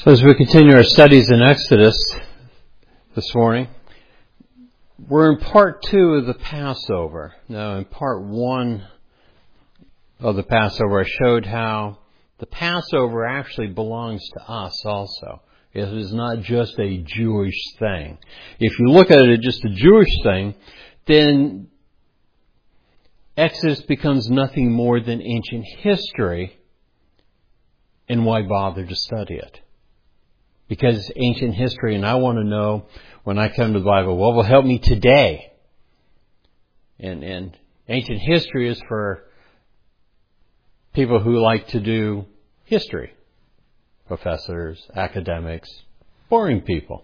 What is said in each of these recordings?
So as we continue our studies in Exodus this morning, we're in part 2 of the Passover. Now in part 1 of the Passover, I showed how the Passover actually belongs to us also. It is not just a Jewish thing. If you look at it as just a Jewish thing, then Exodus becomes nothing more than ancient history, and why bother to study it? Because it's ancient history, and I want to know, when I come to the Bible, what will help me today? And ancient history is for people who like to do history. Professors, academics, boring people.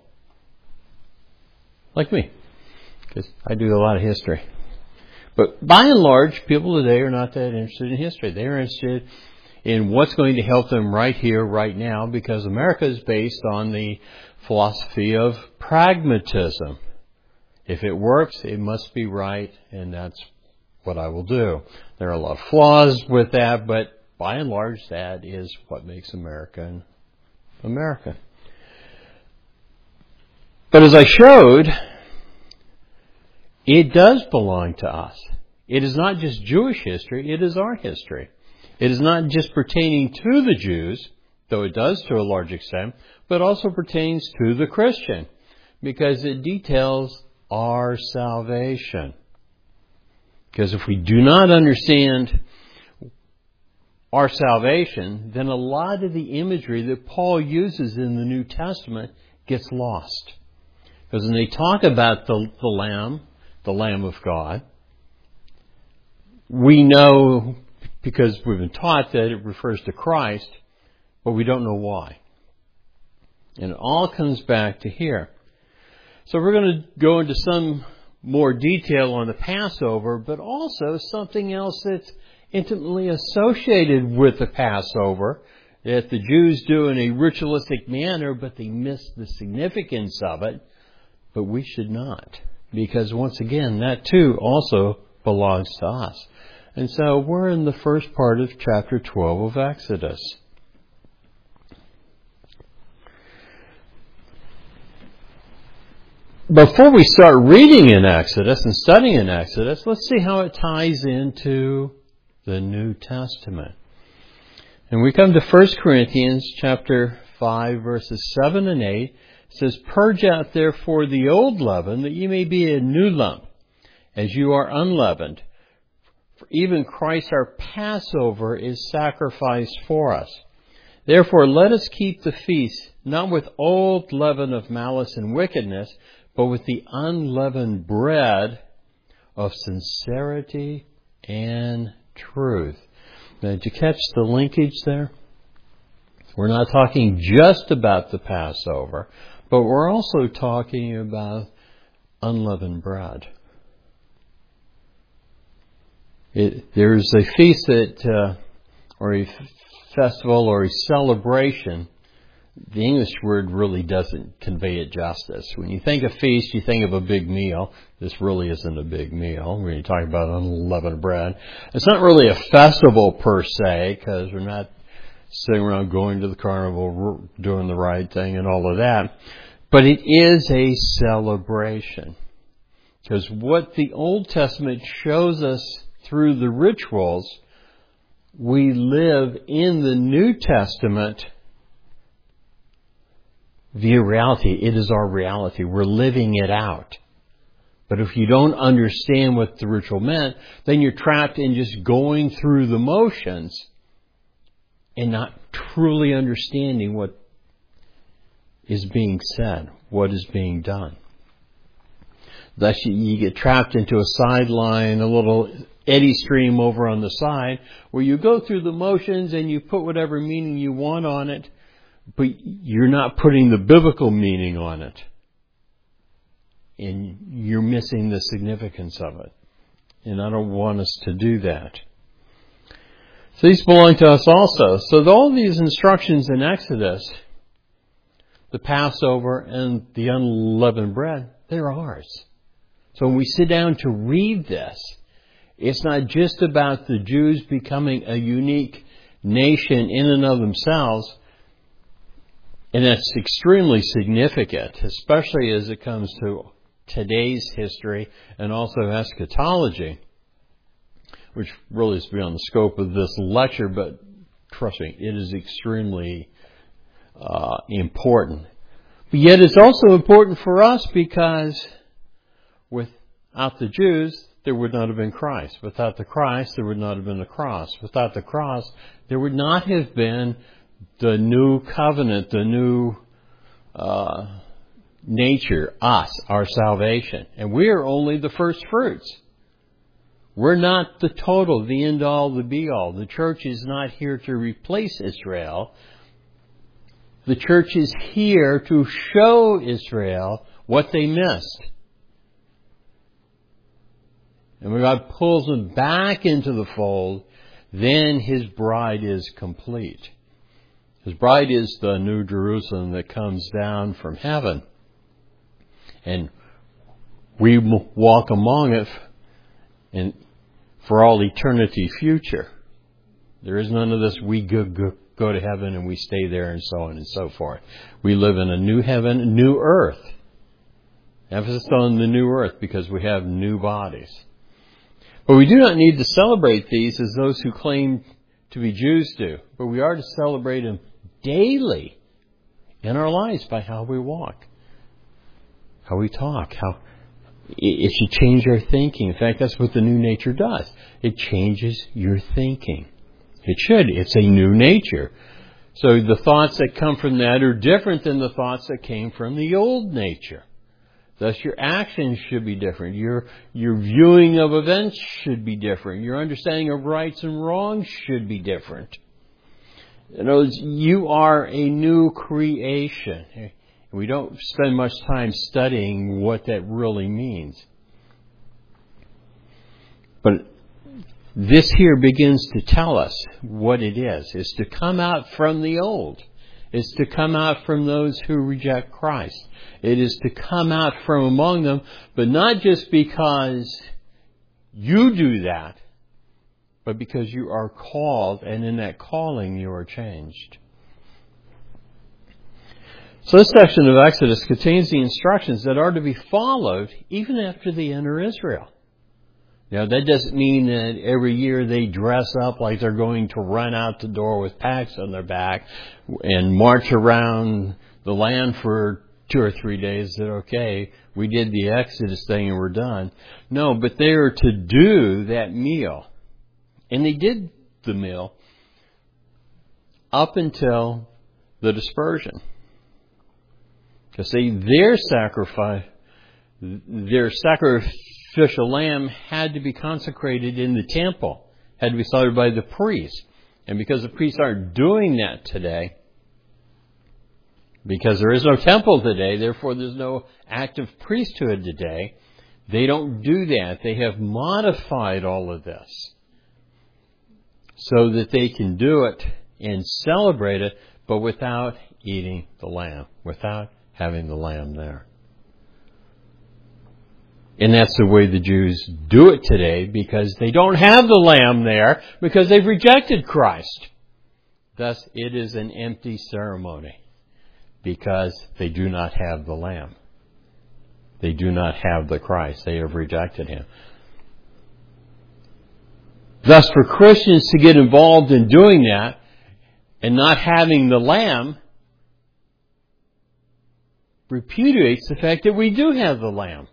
Like me. Because I do a lot of history. But by and large, people today are not that interested in history. They're interested in what's going to help them right here, right now, because America is based on the philosophy of pragmatism. If it works, it must be right, and that's what I will do. There are a lot of flaws with that, but by and large, that is what makes America America. But as I showed, it does belong to us. It is not just Jewish history, it is our history. It is not just pertaining to the Jews, though it does to a large extent, but also pertains to the Christian, because it details our salvation. Because if we do not understand our salvation, then a lot of the imagery that Paul uses in the New Testament gets lost. Because when they talk about the Lamb of God, we know, because we've been taught, that it refers to Christ, but we don't know why. And it all comes back to here. So we're going to go into some more detail on the Passover, but also something else that's intimately associated with the Passover that the Jews do in a ritualistic manner, but they miss the significance of it. But we should not, because once again, that too also belongs to us. And so we're in the first part of chapter 12 of Exodus. Before we start reading in Exodus and studying in Exodus, let's see how it ties into the New Testament. And we come to 1 Corinthians chapter 5, verses 7 and 8. It says, "Purge out therefore the old leaven, that ye may be a new lump, as you are unleavened. For even Christ our Passover is sacrificed for us. Therefore let us keep the feast, not with old leaven of malice and wickedness, but with the unleavened bread of sincerity and truth." Now, did you catch the linkage there? We're not talking just about the Passover, but we're also talking about unleavened bread. There's a feast that, or a festival or a celebration. The English word really doesn't convey it justice. When you think of feast, you think of a big meal. This really isn't a big meal when you talk about unleavened bread. It's not really a festival per se, because we're not sitting around going to the carnival, doing the right thing and all of that. But it is a celebration. Because what the Old Testament shows us through the rituals, we live in the New Testament via reality. It is our reality. We're living it out. But if you don't understand what the ritual meant, then you're trapped in just going through the motions and not truly understanding what is being said, what is being done. Thus you get trapped into a sideline, a little eddy stream over on the side, where you go through the motions and you put whatever meaning you want on it, but you're not putting the biblical meaning on it. And you're missing the significance of it. And I don't want us to do that. So these belong to us also. So all these instructions in Exodus, the Passover and the unleavened bread, they're ours. So when we sit down to read this, it's not just about the Jews becoming a unique nation in and of themselves, And that's extremely significant, especially as it comes to today's history and also eschatology, which really is beyond the scope of this lecture, but trust me, it is extremely important. But yet it's also important for us because without the Jews, there would not have been Christ. Without the Christ, there would not have been the cross. Without the cross, there would not have been the new covenant, the new nature, us, our salvation. And we are only the first fruits. We're not the total, the end all, the be all. The church is not here to replace Israel. The church is here to show Israel what they missed. And when God pulls them back into the fold, then His bride is complete. His bride is the New Jerusalem that comes down from heaven. And we walk among it and for all eternity future. There is none of this, we go to heaven and we stay there and so on and so forth. We live in a new heaven, new earth. Emphasis on the new earth because we have new bodies. But we do not need to celebrate these as those who claim to be Jews do. But we are to celebrate them daily in our lives by how we walk, how we talk, how it should change our thinking. In fact, that's what the new nature does. It changes your thinking. It should. It's a new nature. So the thoughts that come from that are different than the thoughts that came from the old nature. Thus, your actions should be different. Your viewing of events should be different. Your understanding of rights and wrongs should be different. In other words, you are a new creation. We don't spend much time studying what that really means. But this here begins to tell us what it is. It's to come out from the old. It's to come out from those who reject Christ. It is to come out from among them, but not just because you do that, but because you are called, and in that calling you are changed. So this section of Exodus contains the instructions that are to be followed even after they enter Israel. Now, that doesn't mean that every year they dress up like they're going to run out the door with packs on their back and march around the land for 2 or 3 days. That, okay, we did the Exodus thing and we're done. No, but they are to do that meal. And they did the meal up until the dispersion. Because their sacrificial lamb had to be consecrated in the temple, had to be slaughtered by the priest. And because the priests aren't doing that today, because there is no temple today, therefore there's no active priesthood today, they don't do that. They have modified all of this so that they can do it and celebrate it, but without eating the lamb, without having the lamb there. And that's the way the Jews do it today, because they don't have the lamb there, because they've rejected Christ. Thus, it is an empty ceremony, because they do not have the lamb. They do not have the Christ. They have rejected Him. Thus, for Christians to get involved in doing that and not having the lamb repudiates the fact that we do have the lamb.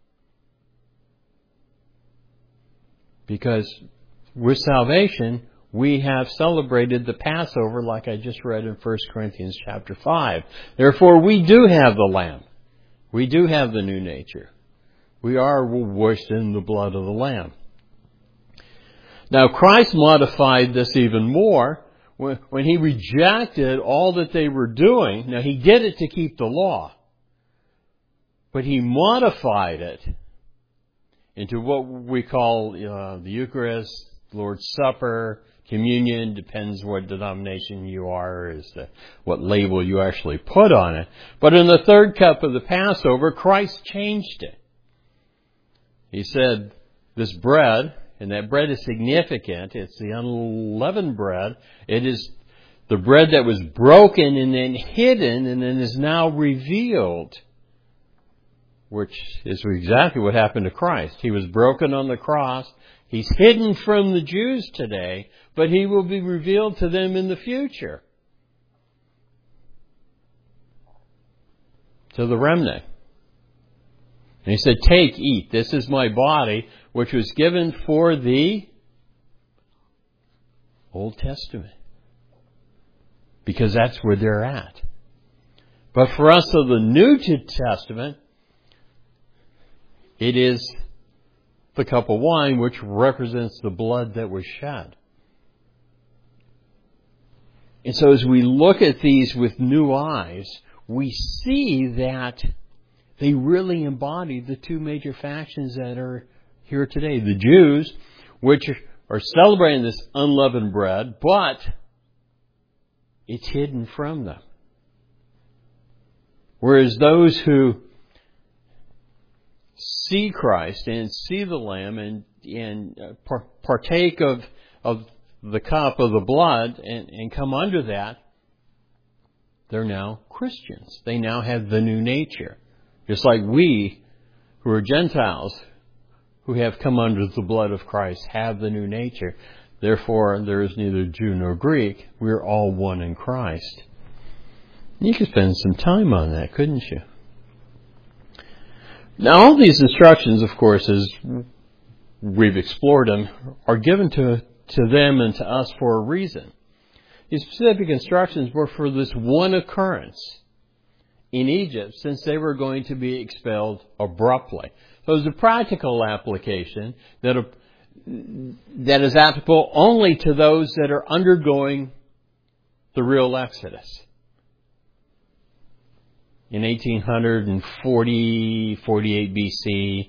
Because with salvation, we have celebrated the Passover like I just read in 1 Corinthians chapter 5. Therefore, we do have the lamb. We do have the new nature. We are washed in the blood of the lamb. Now, Christ modified this even more when He rejected all that they were doing. Now, He did it to keep the law. But He modified it into what we call the Eucharist, Lord's Supper, communion, depends what denomination you are, as to what label you actually put on it. But in the third cup of the Passover, Christ changed it. He said, this bread, and that bread is significant, it's the unleavened bread, it is The bread that was broken and then hidden and then is now revealed, which is exactly what happened to Christ. He was broken on the cross. He's hidden from the Jews today, but He will be revealed to them in the future. To the remnant. And He said, "Take, eat. This is my body, which was given for the Old Testament." Because that's where they're at. But for us of the New Testament, it is the cup of wine which represents the blood that was shed. And so as we look at these with new eyes, we see that they really embody the two major factions that are here today. The Jews, which are celebrating this unleavened bread, but it's hidden from them. Whereas those who see Christ and see the Lamb and partake of the cup of the blood and come under that, they're now Christians. They now have the new nature. Just like we, who are Gentiles, who have come under the blood of Christ, have the new nature. Therefore, there is neither Jew nor Greek. We're all one in Christ. You could spend some time on that, couldn't you? Now, all these instructions, of course, as we've explored them, are given to them and to us for a reason. These specific instructions were for this one occurrence in Egypt, since they were going to be expelled abruptly. So it was a practical application that is applicable only to those that are undergoing the real Exodus. In 1848 BC,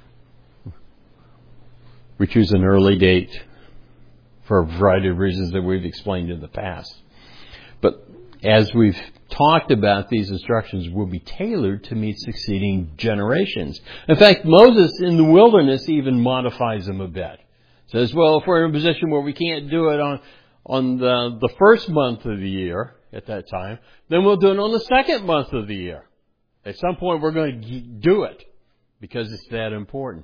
we choose an early date for a variety of reasons that we've explained in the past. But as we've talked about, these instructions will be tailored to meet succeeding generations. In fact, Moses in the wilderness even modifies them a bit. Says, well, if we're in a position where we can't do it on the first month of the year at that time, then we'll do it on the second month of the year. At some point we're going to do it because it's that important.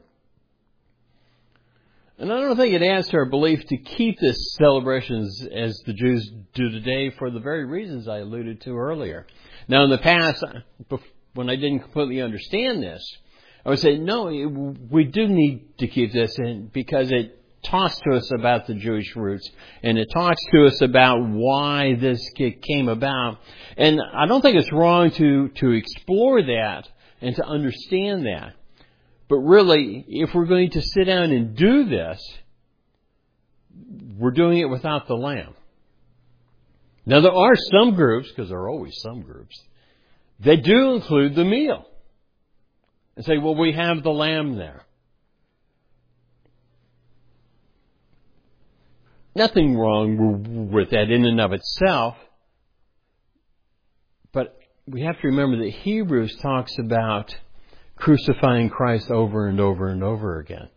And I don't think it adds to our belief to keep this celebration as the Jews do today for the very reasons I alluded to earlier. Now, in the past, when I didn't completely understand this, I would say, no, we do need to keep this in because it talks to us about the Jewish roots, and it talks to us about why this came about. And I don't think it's wrong to explore that and to understand that. But really, if we're going to sit down and do this, we're doing it without the lamb. Now, there are some groups, because there are always some groups, that do include the meal. And say, well, we have the lamb there. Nothing wrong with that in and of itself. But we have to remember that Hebrews talks about crucifying Christ over and over and over again.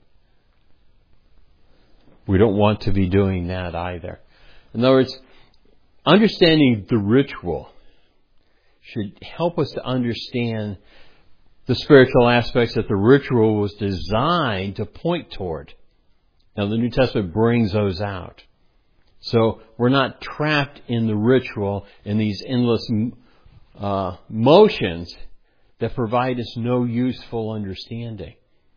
We don't want to be doing that either. In other words, understanding the ritual should help us to understand the spiritual aspects that the ritual was designed to point toward. Now, the New Testament brings those out. So we're not trapped in the ritual in these endless motions that provide us no useful understanding.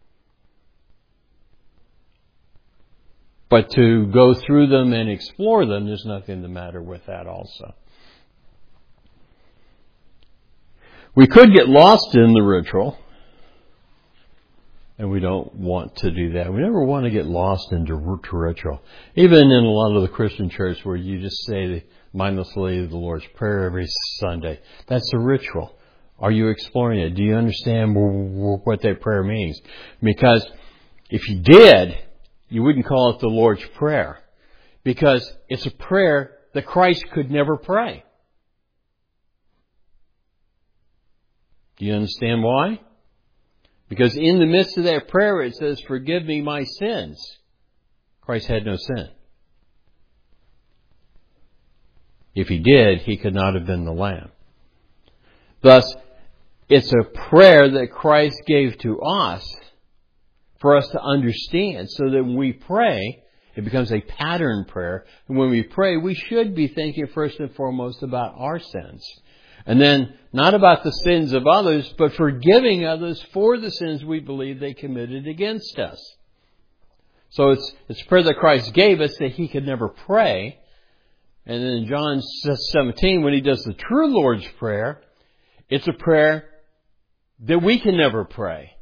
But to go through them and explore them, there's nothing the matter with that also. We could get lost in the ritual, and we don't want to do that. We never want to get lost into ritual. Even in a lot of the Christian church where you just say mindlessly the Lord's Prayer every Sunday. That's a ritual. Are you exploring it? Do you understand what that prayer means? Because if you did, you wouldn't call it the Lord's Prayer. Because it's a prayer that Christ could never pray. Do you understand why? Because in the midst of that prayer it says, forgive me my sins. Christ had no sin. If He did, He could not have been the Lamb. Thus, it's a prayer that Christ gave to us for us to understand, so that when we pray, it becomes a pattern prayer. And when we pray, we should be thinking first and foremost about our sins. And then, not about the sins of others, but forgiving others for the sins we believe they committed against us. So it's a prayer that Christ gave us that He could never pray. And then in John 17, when He does the true Lord's Prayer, it's a prayer that we can never pray.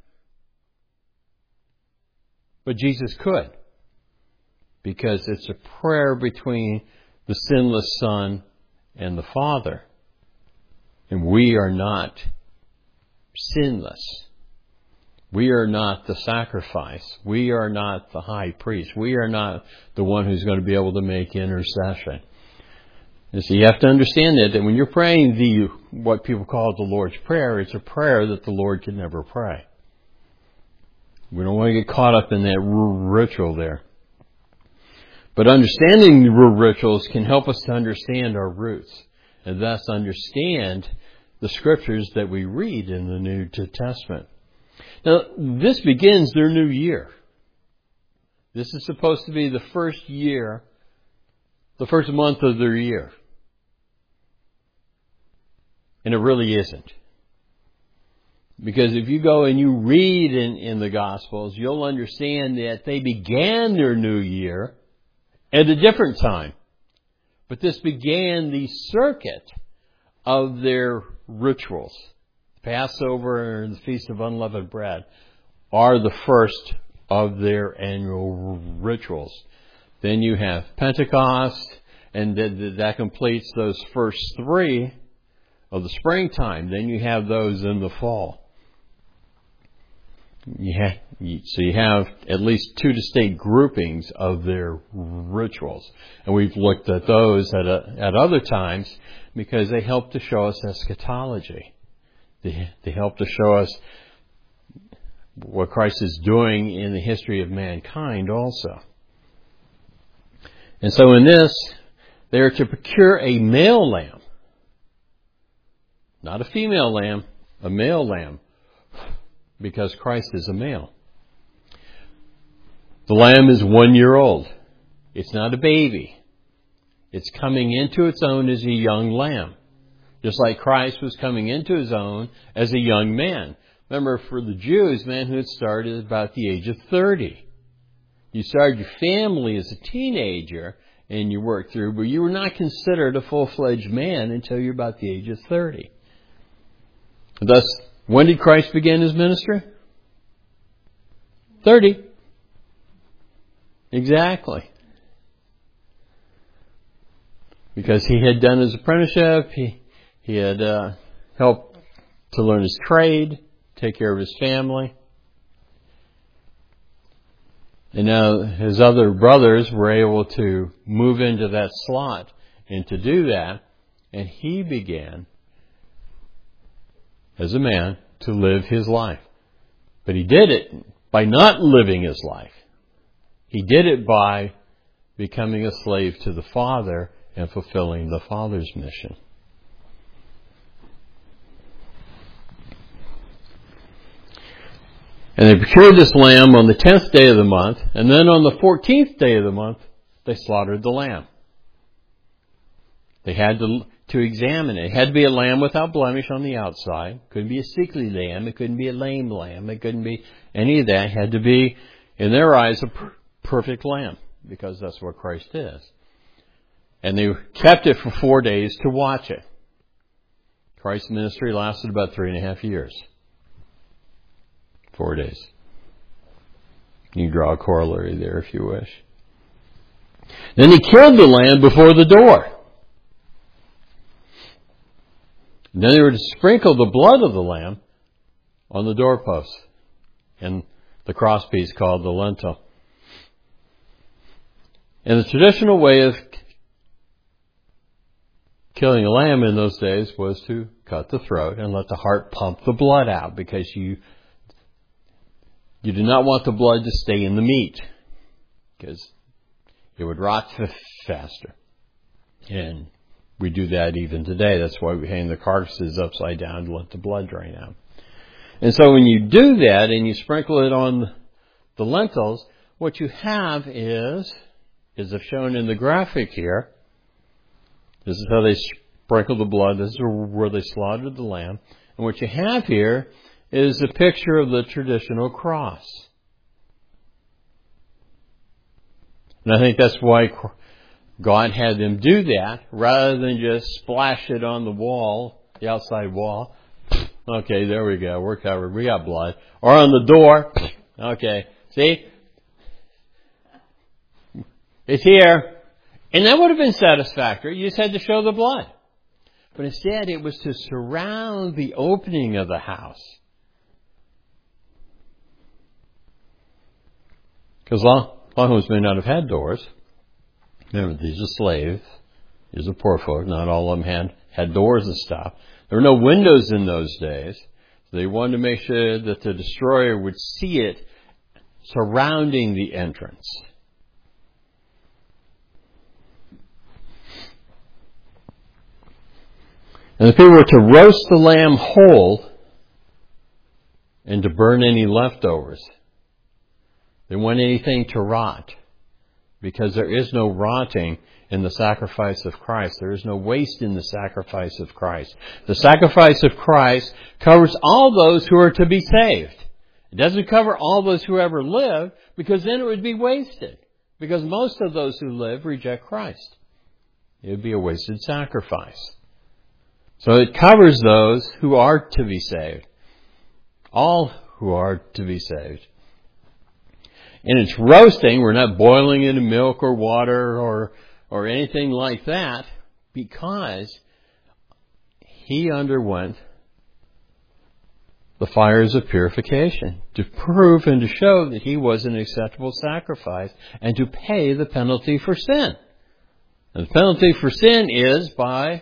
But Jesus could. Because it's a prayer between the sinless Son and the Father. And we are not sinless. We are not the sacrifice. We are not the high priest. We are not the one who's going to be able to make intercession. And so you have to understand that when you're praying what people call the Lord's Prayer, it's a prayer that the Lord could never pray. We don't want to get caught up in that ritual there. But understanding the rituals can help us to understand our roots, and thus understand the Scriptures that we read in the New Testament. Now, this begins their new year. This is supposed to be the first month of their year. And it really isn't. Because if you go and you read in the Gospels, you'll understand that they began their new year at a different time. But this began the circuit of their rituals. Passover and the Feast of Unleavened Bread are the first of their annual rituals. Then you have Pentecost, and that completes those first three of the springtime. Then you have those in the fall. So you have at least two distinct groupings of their rituals. And we've looked at those at other times because they help to show us eschatology. They help to show us what Christ is doing in the history of mankind also. And so in this, they are to procure a male lamb. Not a female lamb, a male lamb. Because Christ is a male. The lamb is 1 year old. It's not a baby. It's coming into its own as a young lamb. Just like Christ was coming into His own as a young man. Remember, for the Jews, manhood started at about the age of 30. You started your family as a teenager and you worked through, but you were not considered a full-fledged man until you're about the age of 30. Thus, when did Christ begin His ministry? 30. Exactly. Because He had done His apprenticeship, He had helped to learn His trade, take care of His family. And now His other brothers were able to move into that slot and to do that. And He began, as a man, to live His life. But He did it by not living His life. He did it by becoming a slave to the Father and fulfilling the Father's mission. And they procured this lamb on the 10th day of the month, and then on the 14th day of the month, they slaughtered the lamb. They had to examine it. It had to be a lamb without blemish on the outside. It couldn't be a sickly lamb. It couldn't be a lame lamb. It couldn't be any of that. It had to be, in their eyes, a perfect lamb, because that's what Christ is. And they kept it for 4 days to watch it. Christ's ministry lasted about 3.5 years. 4 days. You can draw a corollary there if you wish. Then He killed the lamb before the door. And then they were to sprinkle the blood of the lamb on the doorpost and the crosspiece called the lintel. And the traditional way of killing a lamb in those days was to cut the throat and let the heart pump the blood out, because you do not want the blood to stay in the meat, because it would rot faster. And We do that even today. That's why we hang the carcasses upside down to let the blood drain out. And so when you do that and you sprinkle it on the lentils, what you have is, as I've shown in the graphic here, this is how they sprinkle the blood. This is where they slaughtered the lamb. And what you have here is a picture of the traditional cross. And I think that's why God had them do that, rather than just splash it on the wall, the outside wall. Okay, there we go. We're covered. We got blood. Or on the door. Okay, see? It's here. And that would have been satisfactory. You just had to show the blood. But instead, it was to surround the opening of the house. Because Lahos may not have had doors. Remember, these are slaves. These are poor folk. Not all of them had doors and stuff. There were no windows in those days. So they wanted to make sure that the destroyer would see it surrounding the entrance. And the people were to roast the lamb whole and to burn any leftovers. They didn't want anything to rot, because there is no rotting in the sacrifice of Christ. There is no waste in the sacrifice of Christ. The sacrifice of Christ covers all those who are to be saved. It doesn't cover all those who ever live, because then it would be wasted. Because most of those who live reject Christ. It would be a wasted sacrifice. So it covers those who are to be saved. All who are to be saved. And it's roasting. We're not boiling it in milk or water or anything like that, because he underwent the fires of purification to prove and to show that he was an acceptable sacrifice and to pay the penalty for sin. And the penalty for sin is by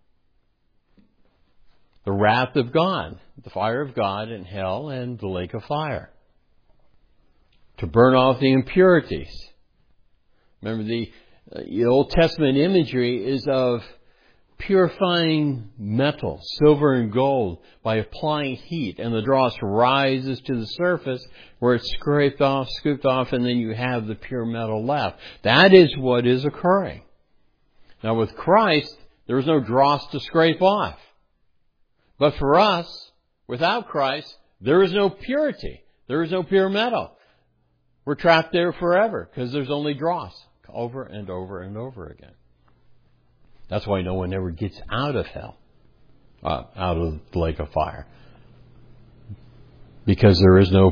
the wrath of God, the fire of God in hell and the lake of fire. To burn off the impurities. Remember, the Old Testament imagery is of purifying metal, silver and gold, by applying heat. And the dross rises to the surface where it's scraped off, scooped off, and then you have the pure metal left. That is what is occurring. Now with Christ, there is no dross to scrape off. But for us, without Christ, there is no purity. There is no pure metal. We're trapped there forever because there's only dross over and over and over again. That's why no one ever gets out of hell, out of the lake of fire. Because there is no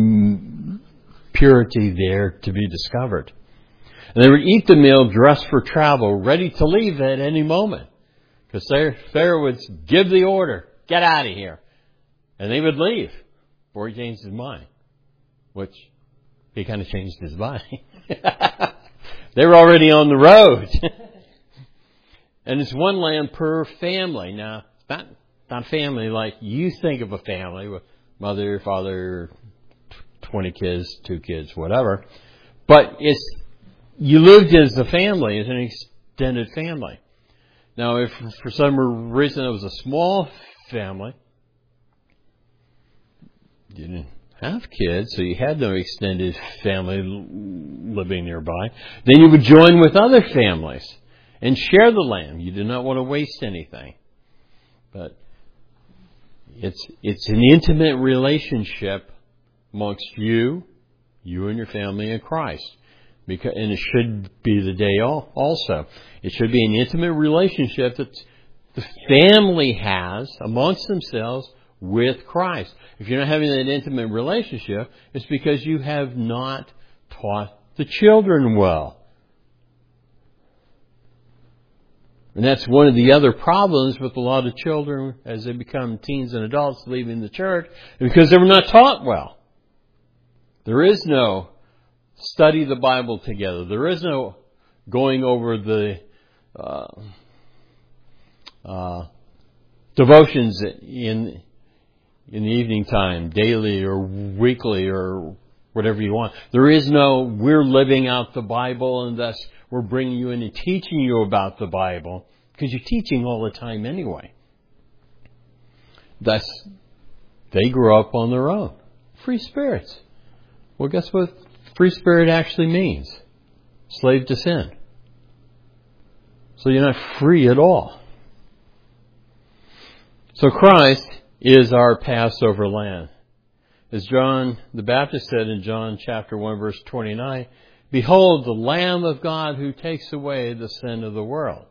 purity there to be discovered. And they would eat the meal dressed for travel, ready to leave at any moment. Because Pharaoh would give the order, get out of here. And they would leave before he changed his mind. Which, he kind of changed his mind. They were already on the road. And it's one lamb per family. Now, it's not family like you think of a family with mother, father, 20 kids, 2 kids, whatever. But you lived as a family, as an extended family. Now, if for some reason it was a small family, you didn't have kids, so you had no extended family living nearby, then you would join with other families and share the lamb. You did not want to waste anything. But it's an intimate relationship amongst you and your family, and Christ. And it should be the day also. It should be an intimate relationship that the family has amongst themselves with Christ. If you're not having that intimate relationship, it's because you have not taught the children well. And that's one of the other problems with a lot of children as they become teens and adults leaving the church, because they were not taught well. There is no study the Bible together. There is no going over the devotions in the evening time, daily or weekly or whatever you want. There is no, we're living out the Bible and thus we're bringing you in and teaching you about the Bible because you're teaching all the time anyway. Thus, they grew up on their own. Free spirits. Well, guess what free spirit actually means? Slave to sin. So you're not free at all. So Christ is our Passover lamb. As John the Baptist said in John chapter 1 verse 29, "Behold the Lamb of God who takes away the sin of the world."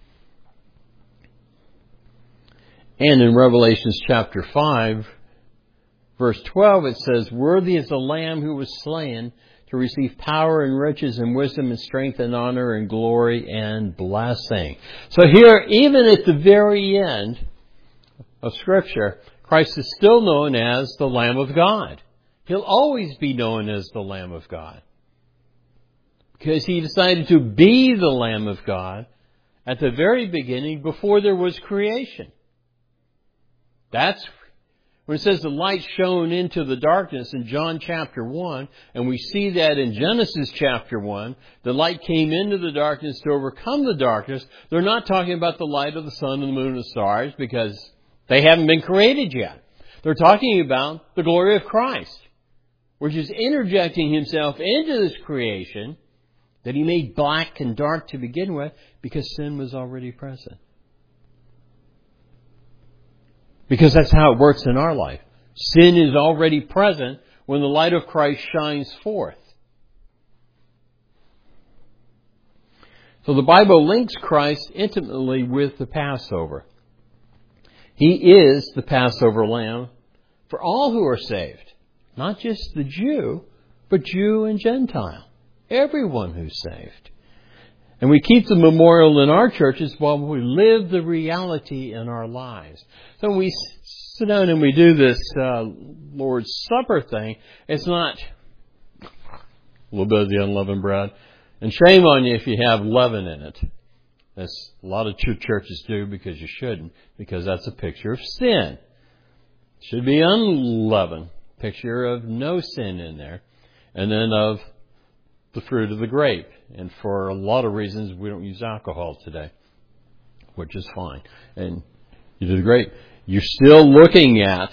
And in Revelation chapter 5 verse 12 it says, "Worthy is the Lamb who was slain to receive power and riches and wisdom and strength and honor and glory and blessing." So here, even at the very end of Scripture, Christ is still known as the Lamb of God. He'll always be known as the Lamb of God, because He decided to be the Lamb of God at the very beginning before there was creation. That's when it says the light shone into the darkness in John chapter 1, and we see that in Genesis chapter 1, the light came into the darkness to overcome the darkness. They're not talking about the light of the sun and the moon and the stars, because they haven't been created yet. They're talking about the glory of Christ, which is interjecting Himself into this creation that He made black and dark to begin with, because sin was already present. Because that's how it works in our life. Sin is already present when the light of Christ shines forth. So the Bible links Christ intimately with the Passover. He is the Passover lamb for all who are saved. Not just the Jew, but Jew and Gentile. Everyone who's saved. And we keep the memorial in our churches while we live the reality in our lives. So when we sit down and we do this Lord's Supper thing, it's not a little bit of the unleavened bread. And shame on you if you have leaven in it. That's a lot of churches do, because you shouldn't, because that's a picture of sin. It should be unleavened, picture of no sin in there, and then of the fruit of the grape. And for a lot of reasons, we don't use alcohol today, which is fine. And you did great. You're still looking at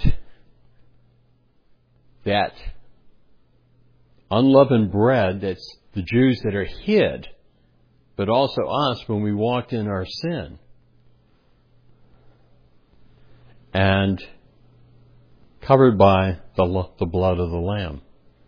that unleavened bread that's the Jews that are hid, but also us when we walked in our sin. And covered by the blood of the Lamb.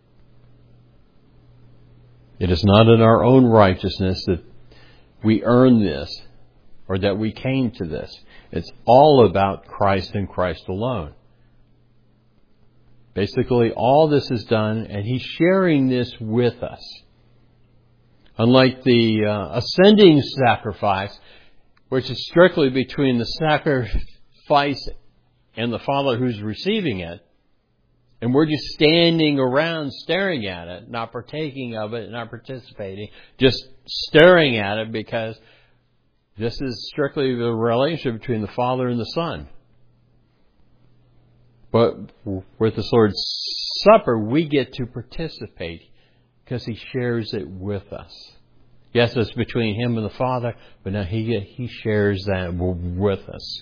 It is not in our own righteousness that we earn this or that we came to this. It's all about Christ and Christ alone. Basically, all this is done, and He's sharing this with us. Unlike the ascending sacrifice, which is strictly between the sacrifice and the Father who's receiving it, and we're just standing around staring at it, not partaking of it, not participating, just staring at it, because this is strictly the relationship between the Father and the Son. But with this Lord's Supper, we get to participate because He shares it with us. Yes, it's between Him and the Father, but now He shares that with us.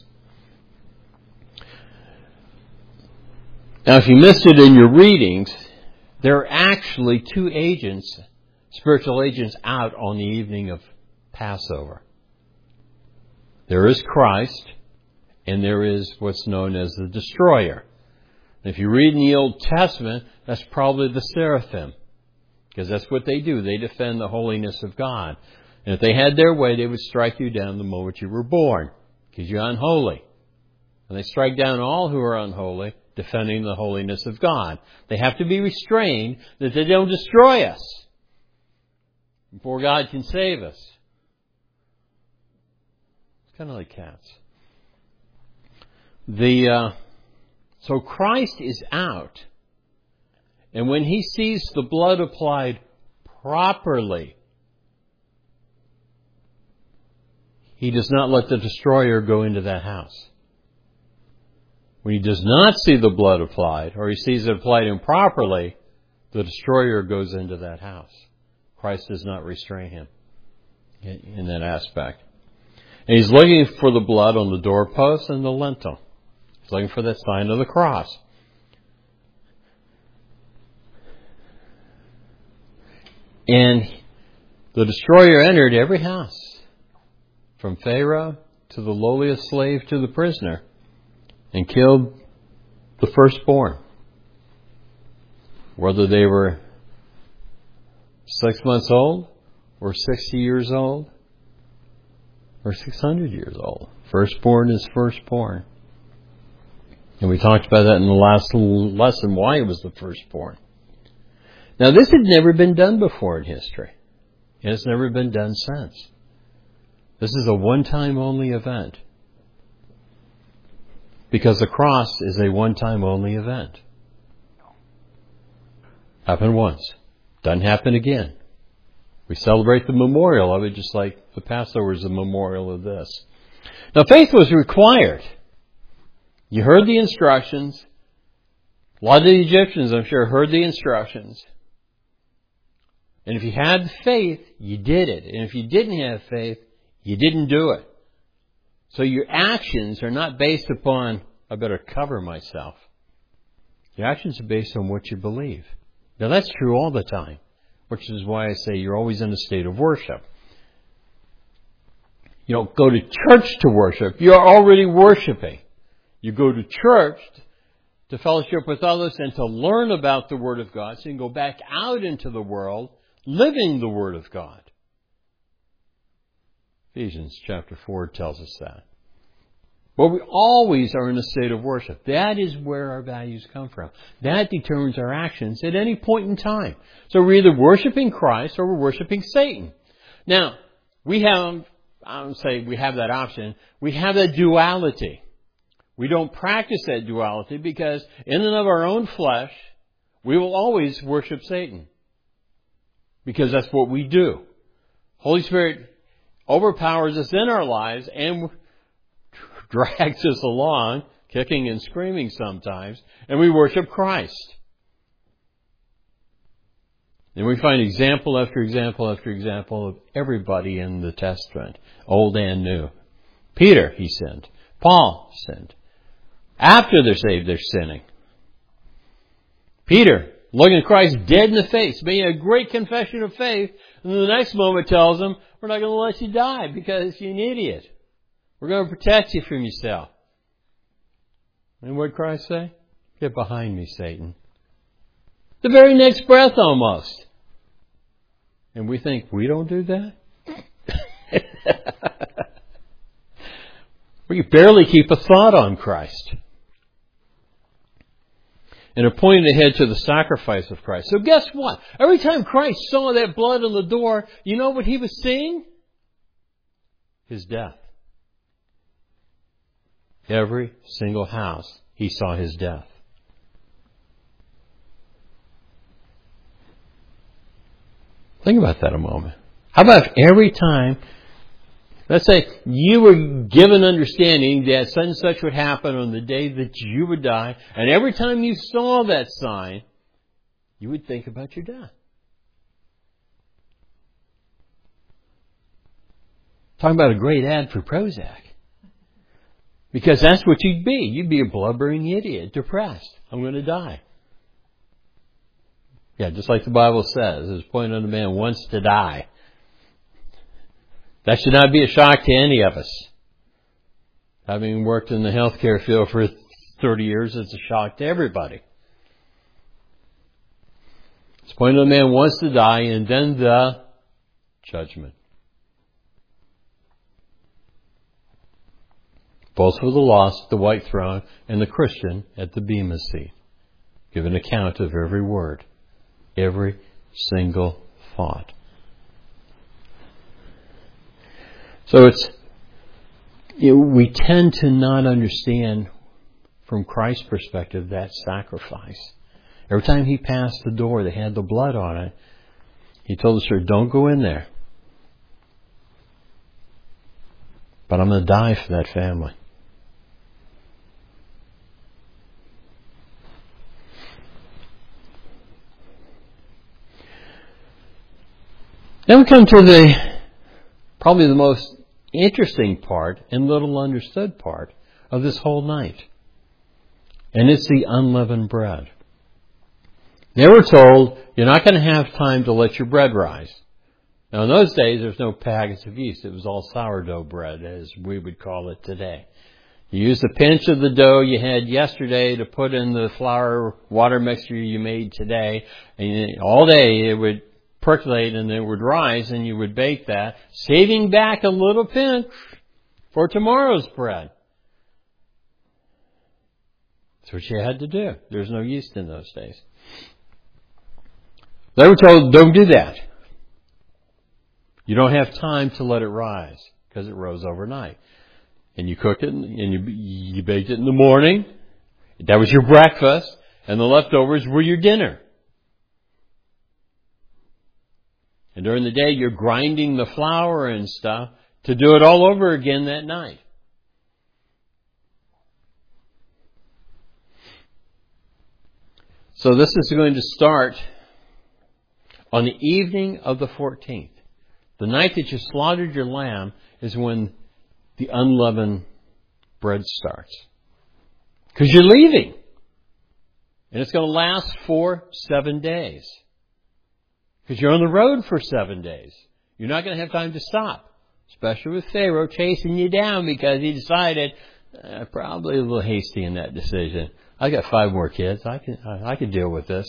Now, if you missed it in your readings, there are actually two agents, spiritual agents, out on the evening of Passover. There is Christ, and there is what's known as the destroyer. If you read in the Old Testament, that's probably the seraphim, because that's what they do. They defend the holiness of God. And if they had their way, they would strike you down the moment you were born, because you're unholy. And they strike down all who are unholy, defending the holiness of God. They have to be restrained that they don't destroy us before God can save us. It's kind of like cats. So Christ is out, and when He sees the blood applied properly, He does not let the destroyer go into that house. When He does not see the blood applied, or He sees it applied improperly, the destroyer goes into that house. Christ does not restrain him in that aspect. And he's looking for the blood on the doorpost and the lintel. He's looking for that sign of the cross. And the destroyer entered every house, from Pharaoh to the lowliest slave to the prisoner, and killed the firstborn. Whether they were 6 months old, or 60 years old, or 600 years old. Firstborn is firstborn. And we talked about that in the last lesson, why it was the firstborn. Now, this had never been done before in history. And it's never been done since. This is a one-time only event. Because the cross is a one-time only event. Happened once. Doesn't happen again. We celebrate the memorial of it just like the Passover is a memorial of this. Now, faith was required. You heard the instructions. A lot of the Egyptians, I'm sure, heard the instructions. And if you had faith, you did it. And if you didn't have faith, you didn't do it. So your actions are not based upon, I better cover myself. Your actions are based on what you believe. Now, that's true all the time, which is why I say you're always in a state of worship. You don't go to church to worship. You're already worshiping. You go to church to fellowship with others and to learn about the Word of God so you can go back out into the world living the Word of God. Ephesians chapter 4 tells us that. But we always are in a state of worship. That is where our values come from. That determines our actions at any point in time. So we're either worshiping Christ or we're worshiping Satan. Now, we have that option. We have that duality. We don't practice that duality because in and of our own flesh, we will always worship Satan. Because that's what we do. Holy Spirit overpowers us in our lives and drags us along, kicking and screaming sometimes, and we worship Christ. And we find example after example after example of everybody in the Testament, old and new. Peter, he sinned. Paul sinned. After they're saved, they're sinning. Peter, looking at Christ dead in the face, making a great confession of faith, and then the next moment tells him, we're not going to let you die because you're an idiot. We're going to protect you from yourself. And what did Christ say? Get behind me, Satan. The very next breath almost. And we think we don't do that? We barely keep a thought on Christ. And are pointing ahead to the sacrifice of Christ. So guess what? Every time Christ saw that blood on the door, you know what he was seeing? His death. Every single house, he saw his death. Think about that a moment. How about if every time, let's say you were given understanding that such and such would happen on the day that you would die, and every time you saw that sign, you would think about your death. Talking about a great ad for Prozac. Because that's what you'd be. You'd be a blubbering idiot, depressed. I'm going to die. Yeah, just like the Bible says, there's a point on a man wants to die. That should not be a shock to any of us. Having worked in the healthcare field for 30 years, it's a shock to everybody. It's the point on a man wants to die, and then the judgment. Both for the lost at the white throne and the Christian at the bema seat. Give an account of every word, every single thought. So we tend to not understand from Christ's perspective that sacrifice. Every time he passed the door that had the blood on it, he told us, don't go in there. But I'm going to die for that family. Then we come to probably the most interesting part and little understood part of this whole night. And it's the unleavened bread. They were told, you're not going to have time to let your bread rise. Now in those days, there's no packets of yeast. It was all sourdough bread, as we would call it today. You used a pinch of the dough you had yesterday to put in the flour water mixture you made today. And all day it would percolate and it would rise, and you would bake that, saving back a little pinch for tomorrow's bread. That's what you had to do. There's no yeast in those days. They were told, don't do that. You don't have time to let it rise, because it rose overnight. And you cooked it, and you baked it in the morning. That was your breakfast, and the leftovers were your dinner. And during the day, you're grinding the flour and stuff to do it all over again that night. So this is going to start on the evening of the 14th. The night that you slaughtered your lamb is when the unleavened bread starts. Because you're leaving. And it's going to last for 7 days. Because you're on the road for 7 days. You're not going to have time to stop. Especially with Pharaoh chasing you down because he decided, probably a little hasty in that decision. I got 5 more kids. I can deal with this.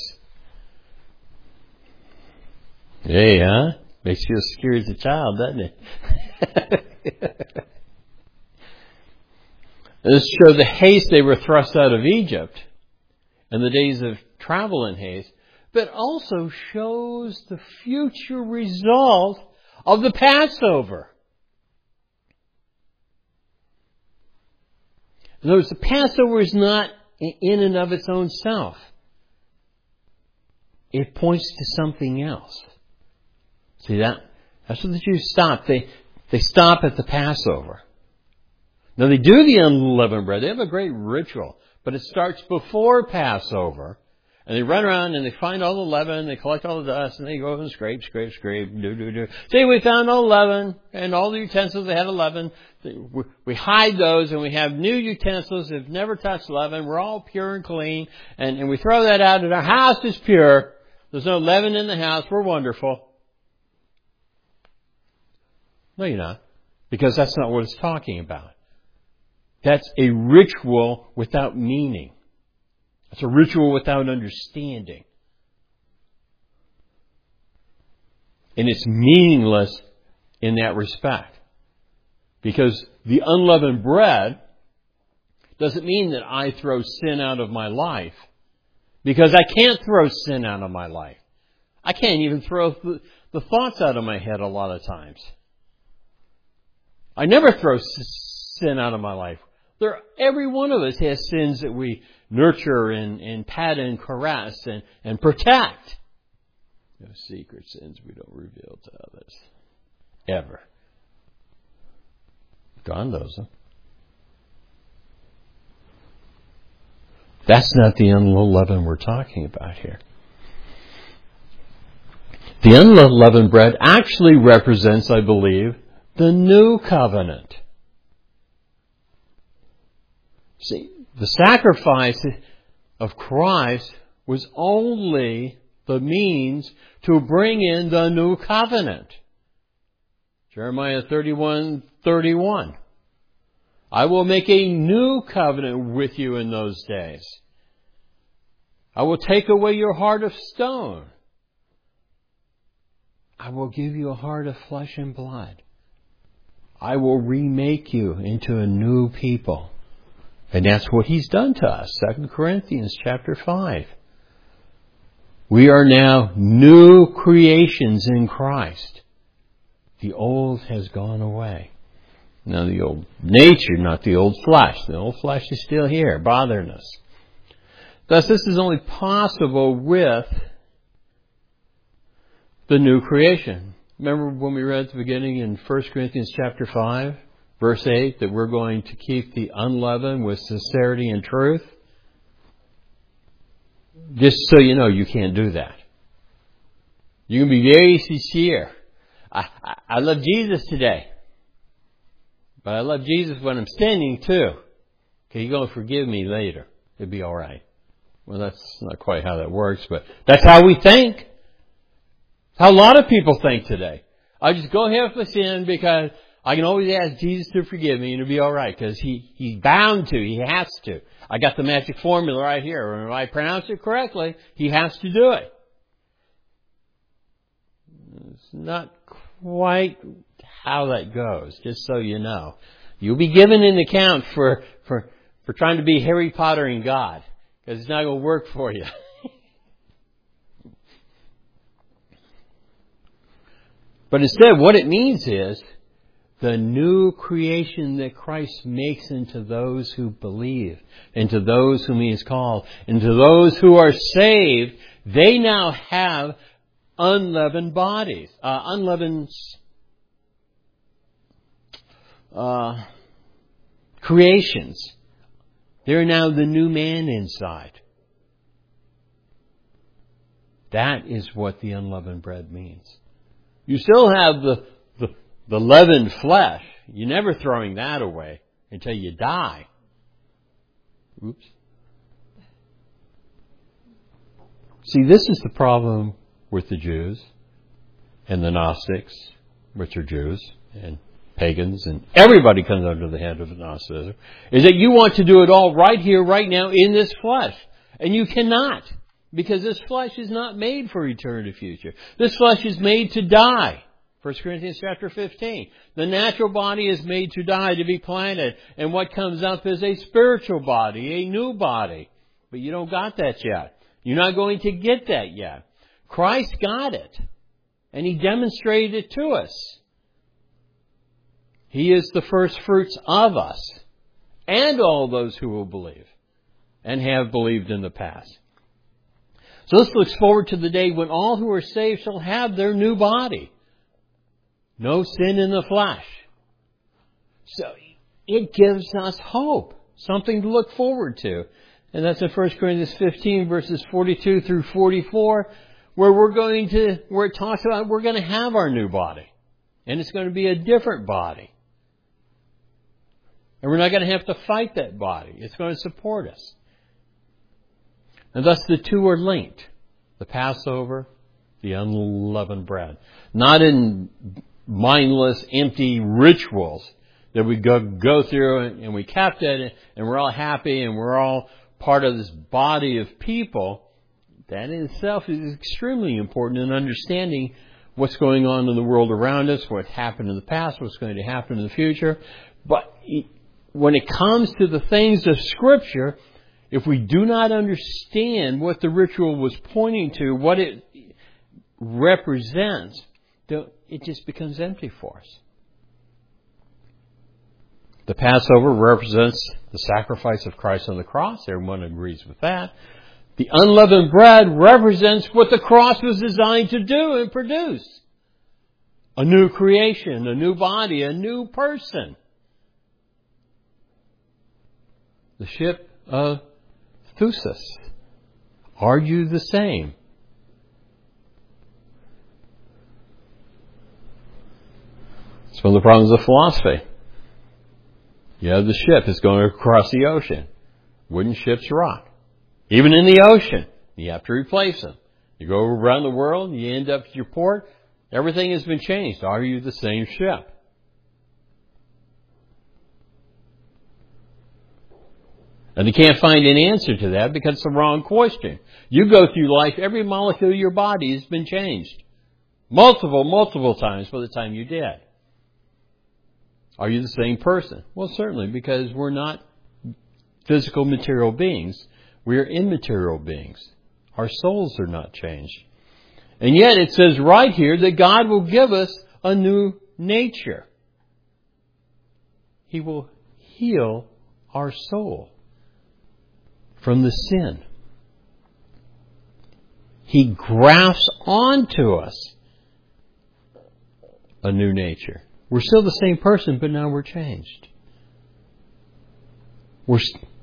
Hey, huh? Makes you as scared as a child, doesn't it? This shows the haste they were thrust out of Egypt and the days of travel in haste, but also shows the future result of the Passover. In other words, the Passover is not in and of its own self. It points to something else. See that? That's what the Jews stop. They stop at the Passover. Now they do the unleavened bread. They have a great ritual. But it starts before Passover. And they run around and they find all the leaven. They collect all the dust. And they go and scrape. Do. See, we found all the leaven. And all the utensils, they had leaven. We hide those and we have new utensils that have never touched leaven. We're all pure and clean. And we throw that out and our house is pure. There's no leaven in the house. We're wonderful. No, you're not. Because that's not what it's talking about. That's a ritual without meaning. It's a ritual without understanding. And it's meaningless in that respect. Because the unleavened bread doesn't mean that I throw sin out of my life. Because I can't throw sin out of my life. I can't even throw the thoughts out of my head a lot of times. I never throw sin out of my life. Every one of us has sins that we nurture and pat and caress and protect. No secret sins we don't reveal to others. Ever. God knows them. That's not the unleavened we're talking about here. The unleavened bread actually represents, I believe, the new covenant. See, the sacrifice of Christ was only the means to bring in the new covenant. Jeremiah 31:31. I will make a new covenant with you in those days. I will take away your heart of stone. I will give you a heart of flesh and blood. I will remake you into a new people. And that's what He's done to us. 2 Corinthians chapter 5. We are now new creations in Christ. The old has gone away. Now the old nature, not the old flesh. The old flesh is still here, bothering us. Thus, this is only possible with the new creation. Remember when we read at the beginning in 1 Corinthians chapter 5, verse 8, that we're going to keep the unleavened with sincerity and truth? Just so you know, you can't do that. You can be very sincere. I love Jesus today. But I love Jesus when I'm sinning too. Okay, He's going to forgive me later. It'll be all right. Well, that's not quite how that works, but that's how we think. How a lot of people think today. I just go ahead with my sin because I can always ask Jesus to forgive me and it'll be all right because He's bound to. He has to. I got the magic formula right here. And if I pronounce it correctly, He has to do it. It's not quite how that goes, just so you know. You'll be given an account for trying to be Harry Potter and God, because it's not going to work for you. But instead, what it means is the new creation that Christ makes into those who believe, into those whom He has called, into those who are saved. They now have unleavened bodies, unleavened creations. They're now the new man inside. That is what the unleavened bread means. You still have the leavened flesh. You're never throwing that away until you die. Oops. See, this is the problem with the Jews and the Gnostics, which are Jews and pagans, and everybody comes under the head of Gnosticism, is that you want to do it all right here, right now, in this flesh. And you cannot, because this flesh is not made for eternity future. This flesh is made to die. 1 Corinthians chapter 15. The natural body is made to die, to be planted. And what comes up is a spiritual body, a new body. But you don't got that yet. You're not going to get that yet. Christ got it. And He demonstrated it to us. He is the first fruits of us and all those who will believe and have believed in the past. So let's look forward to the day when all who are saved shall have their new body. No sin in the flesh. So it gives us hope, something to look forward to. And that's in 1 Corinthians 15 verses 42 through 44, where it talks about we're going to have our new body. And it's going to be a different body. And we're not going to have to fight that body. It's going to support us. And thus the two are linked. The Passover, the unleavened bread. Not in mindless, empty rituals that we go through and we kept it and we're all happy and we're all part of this body of people. That in itself is extremely important in understanding what's going on in the world around us, what happened in the past, what's going to happen in the future. But when it comes to the things of Scripture, if we do not understand what the ritual was pointing to, what it represents, it just becomes empty for us. The Passover represents the sacrifice of Christ on the cross. Everyone agrees with that. The unleavened bread represents what the cross was designed to do and produce. A new creation, a new body, a new person. The ship of Thusis. Are you the same? It's one of the problems of philosophy. You have the ship that's going across the ocean. Wooden ships rock. Even in the ocean, you have to replace them. You go around the world, you end up at your port, everything has been changed. Are you the same ship? And they can't find an answer to that because it's the wrong question. You go through life, every molecule of your body has been changed. Multiple times by the time you're dead. Are you the same person? Well, certainly, because we're not physical material beings. We are immaterial beings. Our souls are not changed. And yet it says right here that God will give us a new nature. He will heal our soul from the sin. He grafts onto us a new nature. We're still the same person, but now we're changed. We're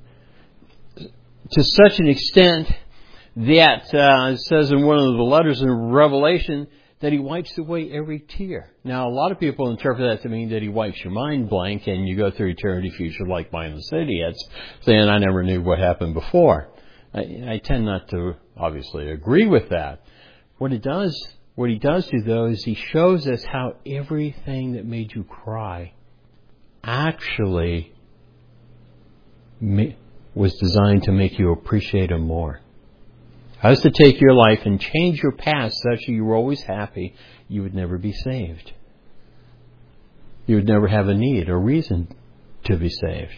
to such an extent that it says in one of the letters in Revelation that He wipes away every tear. Now, a lot of people interpret that to mean that He wipes your mind blank and you go through eternity future like mindless idiots, saying, I never knew what happened before. I tend not to obviously agree with that. What He does do, though, is He shows us how everything that made you cry actually was designed to make you appreciate Him more. How is to take your life and change your past such that you were always happy, you would never be saved. You would never have a need or reason to be saved.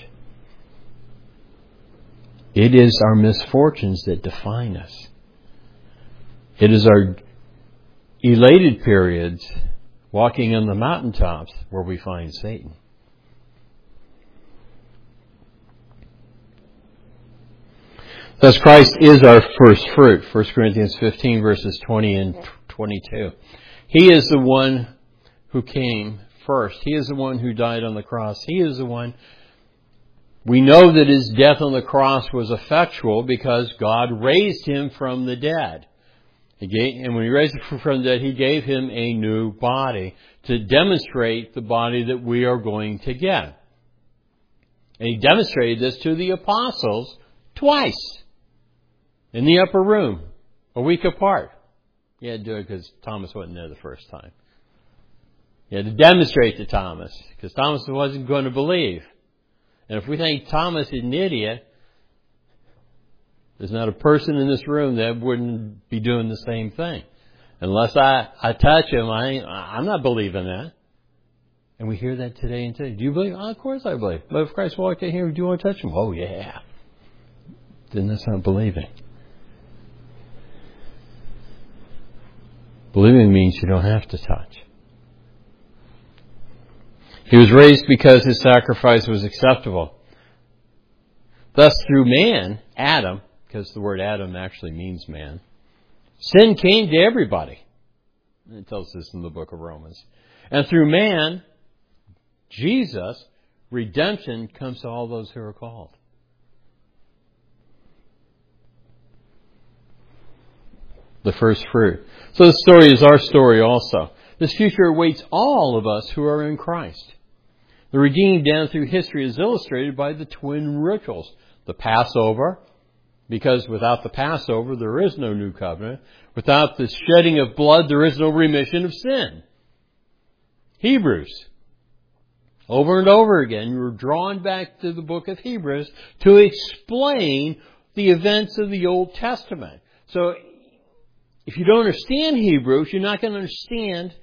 It is our misfortunes that define us. It is our elated periods walking on the mountaintops where we find Satan. Thus Christ is our first fruit. 1 Corinthians 15 verses 20 and 22. He is the one who came first. He is the one who died on the cross. He is the one. We know that His death on the cross was effectual because God raised Him from the dead. And when He raised Him from the dead, He gave Him a new body to demonstrate the body that we are going to get. And He demonstrated this to the apostles twice. In the upper room, a week apart. He had to do it because Thomas wasn't there the first time. He had to demonstrate to Thomas because Thomas wasn't going to believe. And if we think Thomas is an idiot, there's not a person in this room that wouldn't be doing the same thing. Unless I touch him, I'm not believing that. And we hear that today and today. Do you believe? Oh, of course I believe. But if Christ walked in here, do you want to touch Him? Oh, yeah. Then that's not believing. Believing means you don't have to touch. He was raised because His sacrifice was acceptable. Thus, through man, Adam, because the word Adam actually means man, sin came to everybody. It tells us in the book of Romans. And through man, Jesus, redemption comes to all those who are called. The first fruit. So the story is our story also. This future awaits all of us who are in Christ. The redeemed down through history is illustrated by the twin rituals. The Passover, because without the Passover there is no new covenant. Without the shedding of blood there is no remission of sin. Hebrews. Over and over again, you're drawn back to the book of Hebrews to explain the events of the Old Testament. So, if you don't understand Hebrews, you're not going to understand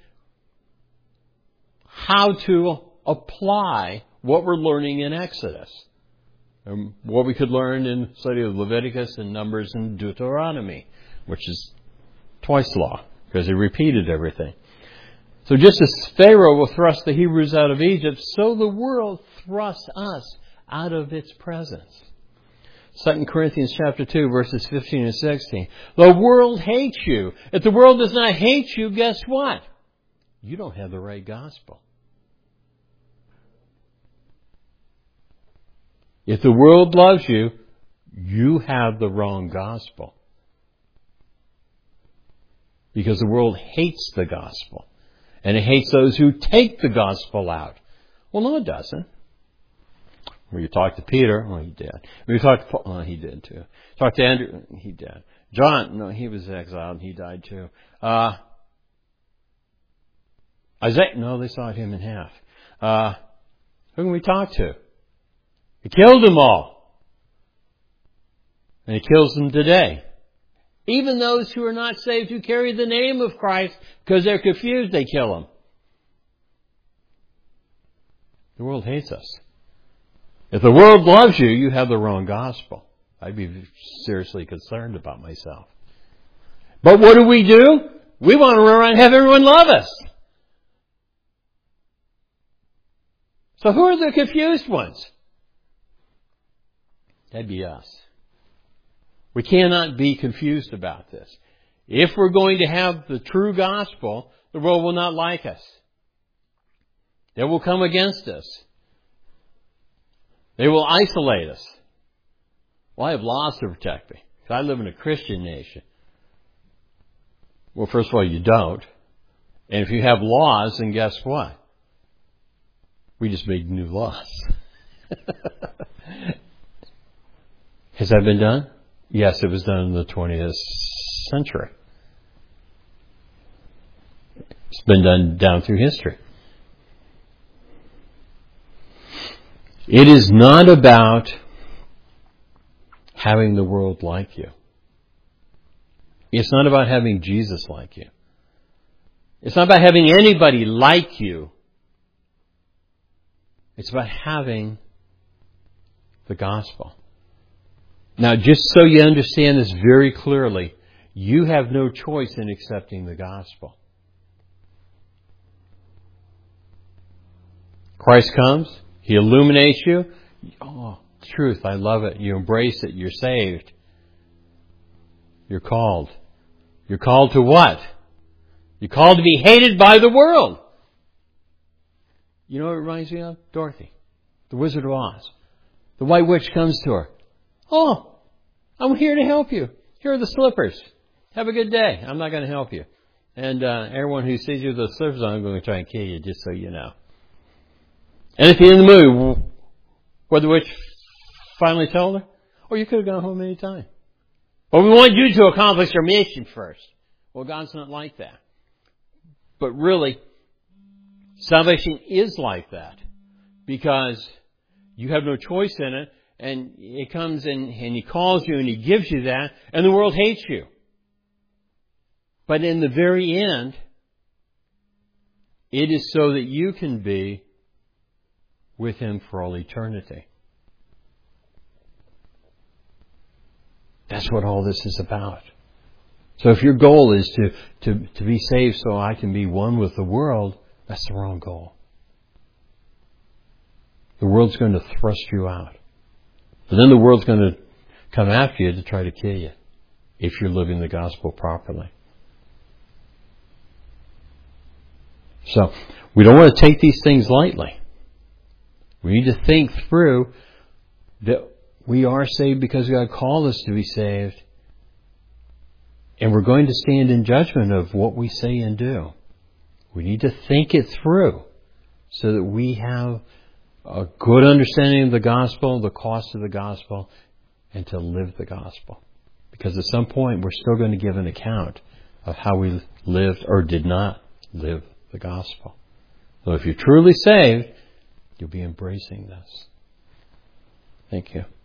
how to apply what we're learning in Exodus. And what we could learn in study of Leviticus and Numbers and Deuteronomy, which is twice law, because he repeated everything. So just as Pharaoh will thrust the Hebrews out of Egypt, so the world thrusts us out of its presence. 2 Corinthians chapter 2, verses 15 and 16. The world hates you. If the world does not hate you, guess what? You don't have the right gospel. If the world loves you, you have the wrong gospel. Because the world hates the gospel. And it hates those who take the gospel out. Well, no, it doesn't. When you talk to Peter, well, he did. When you talk to Paul, he did too. Talk to Andrew, he did. John, no, he was exiled and he died too. Isaiah, no, they sawed him in half. Who can we talk to? He killed them all. And he kills them today. Even those who are not saved, who carry the name of Christ, because they're confused, they kill them. The world hates us. If the world loves you, you have the wrong gospel. I'd be seriously concerned about myself. But what do? We want to run around and have everyone love us. So who are the confused ones? That'd be us. We cannot be confused about this. If we're going to have the true gospel, the world will not like us. They will come against us. They will isolate us. Well, I have laws to protect me, because I live in a Christian nation. Well, first of all, you don't. And if you have laws, then guess what? We just made new laws. Has that been done? Yes, it was done in the 20th century. It's been done down through history. It is not about having the world like you. It's not about having Jesus like you. It's not about having anybody like you. It's about having the gospel. Now, just so you understand this very clearly, you have no choice in accepting the gospel. Christ comes, He illuminates you. Oh, truth, I love it. You embrace it. You're saved. You're called. You're called to what? You're called to be hated by the world. You know what it reminds me of? Dorothy, the Wizard of Oz. The White Witch comes to her. Oh, I'm here to help you. Here are the slippers. Have a good day. I'm not going to help you. And everyone who sees you with those slippers on, I'm going to try and kill you, just so you know. And at the end of the movie, what the witch finally told her? Oh, you could have gone home any time. But we want you to accomplish your mission first. Well, God's not like that. But really, salvation is like that. Because you have no choice in it. And it comes in and He calls you and He gives you that. And the world hates you. But in the very end, it is so that you can be with Him for all eternity. That's what all this is about. So if your goal is to be saved so I can be one with the world, that's the wrong goal. The world's going to thrust you out. But then the world's going to come after you to try to kill you if you're living the gospel properly. So we don't want to take these things lightly. We need to think through that we are saved because God called us to be saved. And we're going to stand in judgment of what we say and do. We need to think it through so that we have a good understanding of the gospel, the cost of the gospel, and to live the gospel. Because at some point we're still going to give an account of how we lived or did not live the gospel. So if you're truly saved, you'll be embracing this. Thank you.